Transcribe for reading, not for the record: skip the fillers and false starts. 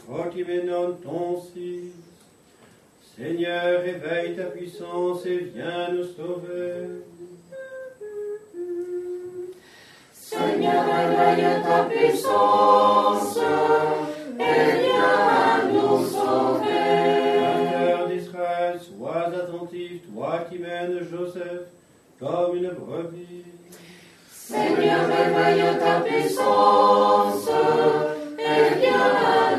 toi qui m'énonnes ton Fils. Seigneur, réveille ta puissance et viens nous sauver. Seigneur, réveille ta puissance et viens nous sauver. Pasteur d'Israël, sois attentif, toi qui mènes Joseph comme une brebis. Seigneur, réveille ta puissance et viens